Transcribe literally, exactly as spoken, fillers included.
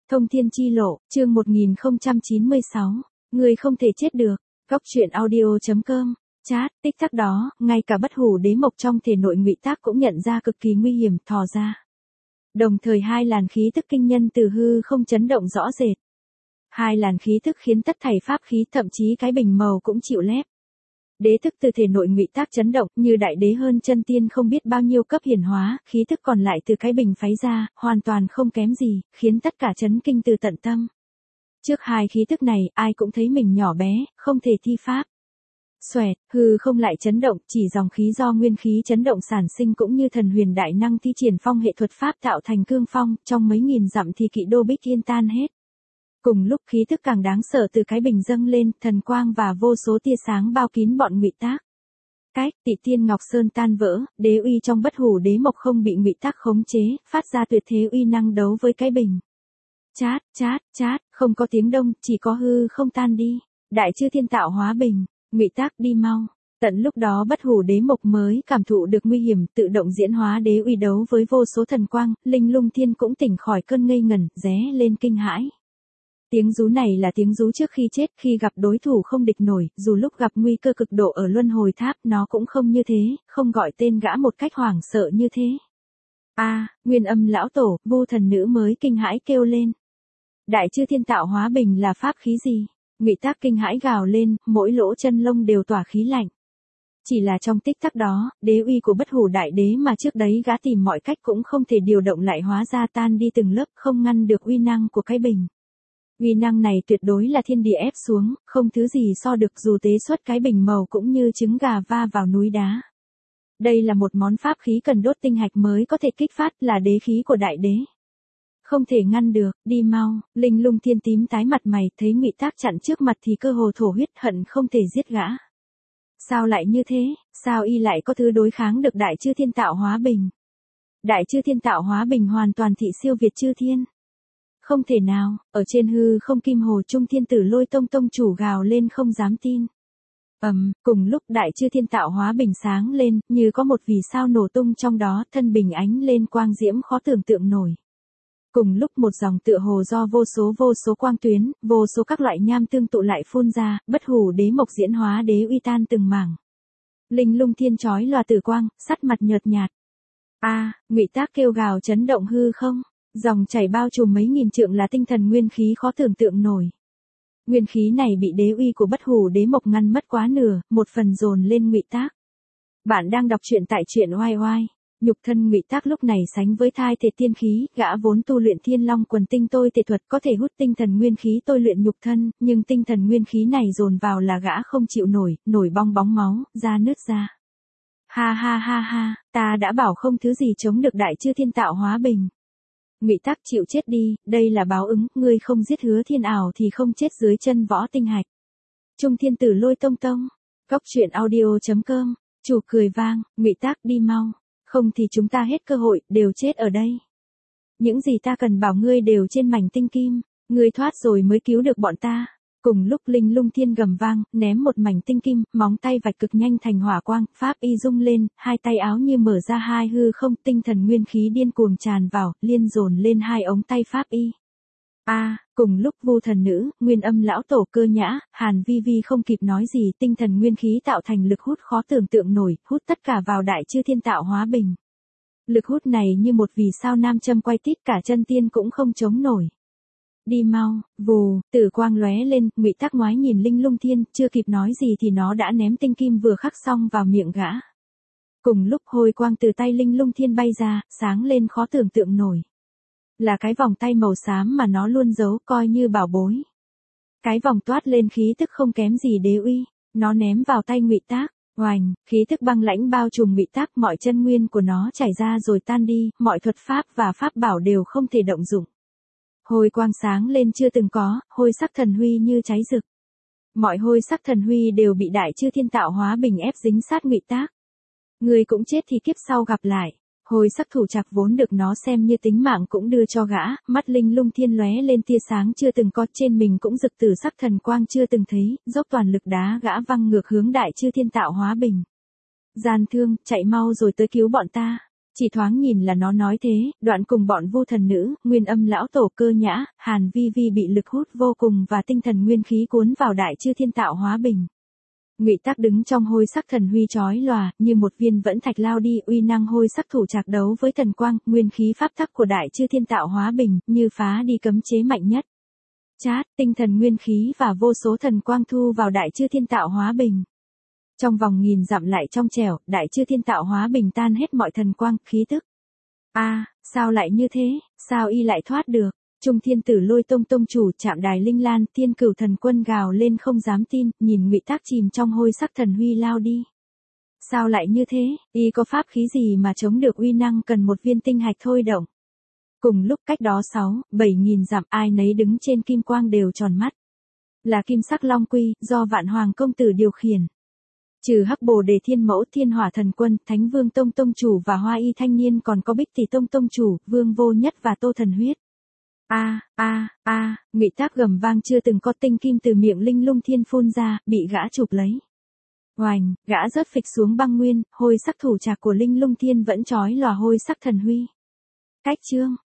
Thông thiên chi lộ, chương một nghìn không trăm chín mươi sáu. Người không thể chết được. Góc truyện audio.com. Chat, tích tắc đó, ngay cả bất hủ đế mộc trong thể nội ngụy tác cũng nhận ra cực kỳ nguy hiểm, thò ra. Đồng thời hai làn khí tức kinh nhân từ hư không chấn động rõ rệt. Hai làn khí tức khiến tất thảy pháp khí, thậm chí cái bình màu cũng chịu lép. Đế thức từ thể nội ngụy tác chấn động, như đại đế hơn chân tiên không biết bao nhiêu cấp hiển hóa, khí thức còn lại từ cái bình pháy ra, hoàn toàn không kém gì, khiến tất cả chấn kinh từ tận tâm. Trước hai khí thức này, ai cũng thấy mình nhỏ bé, không thể thi pháp. Xoẹt, hư không lại chấn động, chỉ dòng khí do nguyên khí chấn động sản sinh cũng như thần huyền đại năng thi triển phong hệ thuật pháp tạo thành cương phong, trong mấy nghìn dặm thì kỵ đô bích yên tan hết. Cùng lúc khí thức càng đáng sợ từ cái bình dâng lên, thần quang và vô số tia sáng bao kín bọn ngụy tác. Cách, Tị Tiên Ngọc Sơn tan vỡ, đế uy trong bất hủ đế mộc không bị ngụy tác khống chế, phát ra tuyệt thế uy năng đấu với cái bình. Chát, chát, chát, không có tiếng đông, chỉ có hư không tan đi. Đại chư thiên tạo hóa bình, ngụy tác đi mau. Tận lúc đó bất hủ đế mộc mới cảm thụ được nguy hiểm, tự động diễn hóa đế uy đấu với vô số thần quang, linh lung thiên cũng tỉnh khỏi cơn ngây ngẩn, ré lên kinh hãi. Tiếng rú này là tiếng rú trước khi chết, khi gặp đối thủ không địch nổi, dù lúc gặp nguy cơ cực độ ở luân hồi tháp, nó cũng không như thế, không gọi tên gã một cách hoảng sợ như thế. A, à, Nguyên Âm lão tổ, Vu thần nữ mới kinh hãi kêu lên. Đại chư thiên tạo hóa bình là pháp khí gì? Ngụy tác kinh hãi gào lên, mỗi lỗ chân lông đều tỏa khí lạnh. Chỉ là trong tích tắc đó, đế uy của bất hủ đại đế mà trước đấy gã tìm mọi cách cũng không thể điều động lại hóa ra tan đi từng lớp, không ngăn được uy năng của cái bình. Uy năng này tuyệt đối là thiên địa ép xuống, không thứ gì so được, dù tế xuất cái bình màu cũng như trứng gà va vào núi đá. Đây là một món pháp khí cần đốt tinh hạch mới có thể kích phát, là đế khí của đại đế. Không thể ngăn được, đi mau. Linh lung thiên tím tái mặt mày, thấy ngụy tác chặn trước mặt thì cơ hồ thổ huyết, hận không thể giết gã. Sao lại như thế, sao y lại có thứ đối kháng được đại chư thiên tạo hóa bình? Đại chư thiên tạo hóa bình hoàn toàn thị siêu việt chư thiên. Không thể nào, ở trên hư không kim hồ trung thiên tử lôi tông tông chủ gào lên không dám tin. Ầm, um, cùng lúc đại chư thiên tạo hóa bình sáng lên, như có một vì sao nổ tung trong đó, thân bình ánh lên quang diễm khó tưởng tượng nổi. Cùng lúc một dòng tựa hồ do vô số vô số quang tuyến, vô số các loại nham tương tụ lại phun ra, bất hủ đế mộc diễn hóa đế uy tan từng mảng. Linh lung thiên chói lòa tử quang, sắt mặt nhợt nhạt. A, à, ngụy tác kêu gào chấn động hư không. Dòng chảy bao trùm mấy nghìn trượng là tinh thần nguyên khí khó tưởng tượng nổi. Nguyên khí này bị đế uy của bất hủ đế mộc ngăn mất quá nửa, một phần dồn lên ngụy tác. Bạn đang đọc truyện tại truyện oai oai. Nhục thân ngụy tác lúc này sánh với thai thể tiên khí, gã vốn tu luyện thiên long quần tinh tôi thể thuật có thể hút tinh thần nguyên khí tôi luyện nhục thân, nhưng tinh thần nguyên khí này dồn vào là gã không chịu nổi, nổi bong bóng máu, da nứt ra. Ha ha ha ha, ta đã bảo không thứ gì chống được đại chư thiên tạo hóa bình. Ngụy tác chịu chết đi, đây là báo ứng, ngươi không giết hứa thiên ảo thì không chết dưới chân võ tinh hạch. Trung thiên tử lôi tông tông. Góc truyện audio.com. Chủ cười vang, ngụy tác đi mau. Không thì chúng ta hết cơ hội, đều chết ở đây. Những gì ta cần bảo ngươi đều trên mảnh tinh kim. Ngươi thoát rồi mới cứu được bọn ta. Cùng lúc linh lung thiên gầm vang, ném một mảnh tinh kim, móng tay vạch cực nhanh thành hỏa quang, pháp y rung lên, hai tay áo như mở ra hai hư không, tinh thần nguyên khí điên cuồng tràn vào, liên dồn lên hai ống tay pháp y. A, à, cùng lúc Vu thần nữ, Nguyên Âm lão tổ, Cơ Nhã, Hàn Vi Vi không kịp nói gì, tinh thần nguyên khí tạo thành lực hút khó tưởng tượng nổi, hút tất cả vào đại chư thiên tạo hóa bình. Lực hút này như một vì sao nam châm quay tít, cả chân tiên cũng không chống nổi. Đi mau, vù, tử quang lóe lên, ngụy tác ngoái nhìn linh lung thiên, chưa kịp nói gì thì nó đã ném tinh kim vừa khắc xong vào miệng gã. Cùng lúc hồi quang từ tay linh lung thiên bay ra, sáng lên khó tưởng tượng nổi. Là cái vòng tay màu xám mà nó luôn giấu, coi như bảo bối. Cái vòng toát lên khí tức không kém gì đế uy, nó ném vào tay ngụy tác, oành, khí tức băng lãnh bao trùm ngụy tác, mọi chân nguyên của nó chảy ra rồi tan đi, mọi thuật pháp và pháp bảo đều không thể động dụng. Hồi quang sáng lên chưa từng có, hôi sắc thần huy như cháy rực. Mọi hôi sắc thần huy đều bị đại chư thiên tạo hóa bình ép dính sát ngụy tác. Người cũng chết thì kiếp sau gặp lại. Hồi sắc thủ trạc vốn được nó xem như tính mạng cũng đưa cho gã, mắt linh lung thiên lóe lên tia sáng chưa từng có, trên mình cũng rực tử sắc thần quang chưa từng thấy, dốc toàn lực đá gã văng ngược hướng đại chư thiên tạo hóa bình. Gian thương, chạy mau rồi tới cứu bọn ta. Chỉ thoáng nhìn là nó nói thế, đoạn cùng bọn vô thần nữ, nguyên âm lão tổ Cơ Nhã, Hàn Vi Vi bị lực hút vô cùng và tinh thần nguyên khí cuốn vào đại chư thiên tạo hóa bình. Ngụy Tắc đứng trong hôi sắc thần huy chói lòa, như một viên vẫn thạch lao đi, uy năng hôi sắc thủ trạc đấu với thần quang, nguyên khí pháp tắc của đại chư thiên tạo hóa bình, như phá đi cấm chế mạnh nhất. Chát, tinh thần nguyên khí và vô số thần quang thu vào đại chư thiên tạo hóa bình. Trong vòng nghìn dặm lại trong trẻo, đại chư thiên tạo hóa bình tan hết mọi thần quang, khí tức. A, à, sao lại như thế, sao y lại thoát được? Trung thiên tử Lôi Tông tông chủ chạm đài linh lan, thiên cửu thần quân gào lên không dám tin, nhìn Ngụy Tắc chìm trong hôi sắc thần huy lao đi. Sao lại như thế, y có pháp khí gì mà chống được uy năng cần một viên tinh hạch thôi động. Cùng lúc cách đó sáu, bảy nghìn dặm ai nấy đứng trên kim quang đều tròn mắt. Là kim sắc long quy, do Vạn Hoàng công tử điều khiển. Trừ Hắc Bồ Đề Thiên Mẫu Thiên Hỏa Thần Quân, Thánh Vương Tông Tông Chủ và Hoa Y Thanh Niên còn có Bích Tỷ Tông Tông Chủ, Vương Vô Nhất và Tô Thần Huyết. A, a, a, Ngụy Tắc gầm vang chưa từng có tinh kim từ miệng Linh Lung Thiên phun ra, bị gã chụp lấy. Oành, gã rớt phịch xuống băng nguyên, hôi sắc thủ trạc của Linh Lung Thiên vẫn chói lòa hôi sắc thần huy. Cách chương